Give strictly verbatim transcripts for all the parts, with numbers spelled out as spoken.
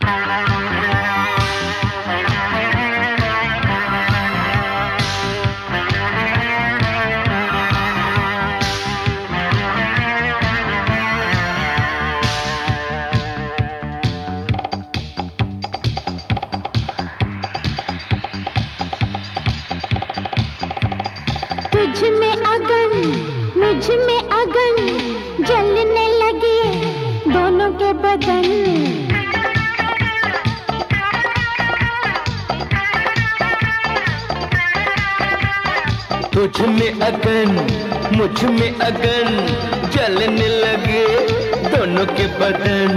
तुझ में अगन मुझ में अगन जलने लगे दोनों के बदन। तुझ में अगन मुझ में अगन जलने लगे दोनों के बदन।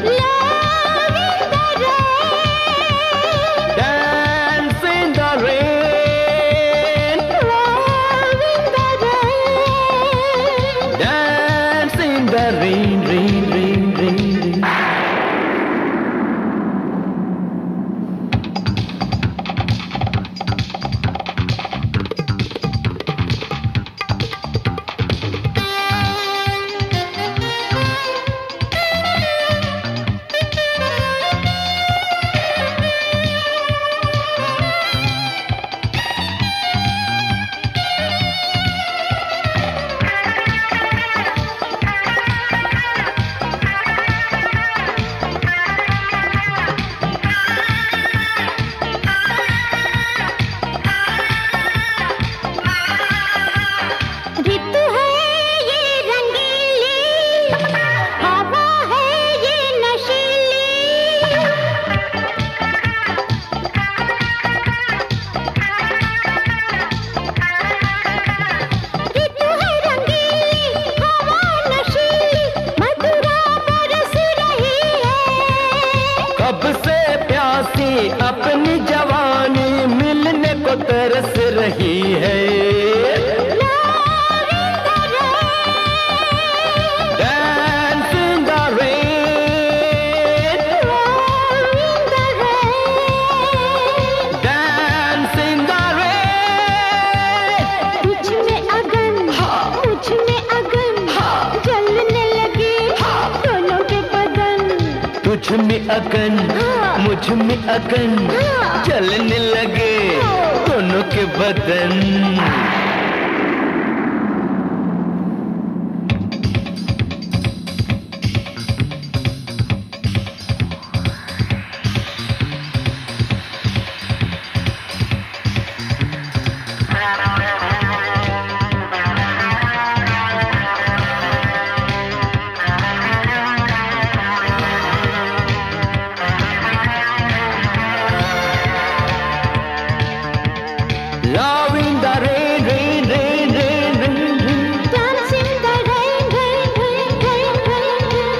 Rain, rain, rain, rain, rain. अपनी जवानी मिलने को तरस रही है। Dance in the rain, dance in the rain. तुझ में अगन मुझ में अगन जलने लगे दोनों के बदन। तुझ में अगन मुझ में अगन जलने लगे दोनों के बदन। Love in the rain, rain, rain, rain, rain, rain. Dance in the rain, rain, rain, rain, rain, rain.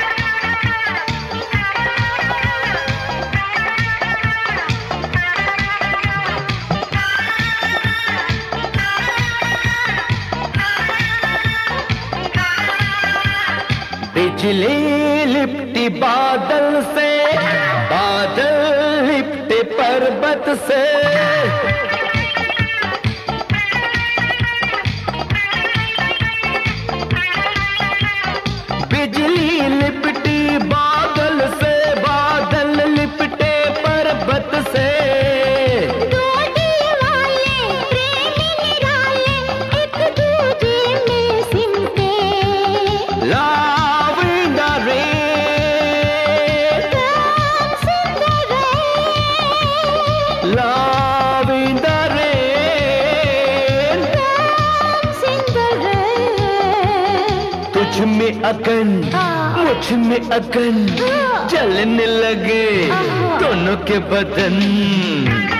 बिजली लिपटी बादल से, बादल लिपटे पर्वत से। बिजली लिपटी बादल से, बादल लिपटे पर्वत से। दो दीवाने प्रेमी निराले एक दूजे में सिमटे। Love in the rain, Dance in the rain, love in the rain. dance in the rain. तुझ में अगन मुझ में अगन जलने लगे दोनों के बदन।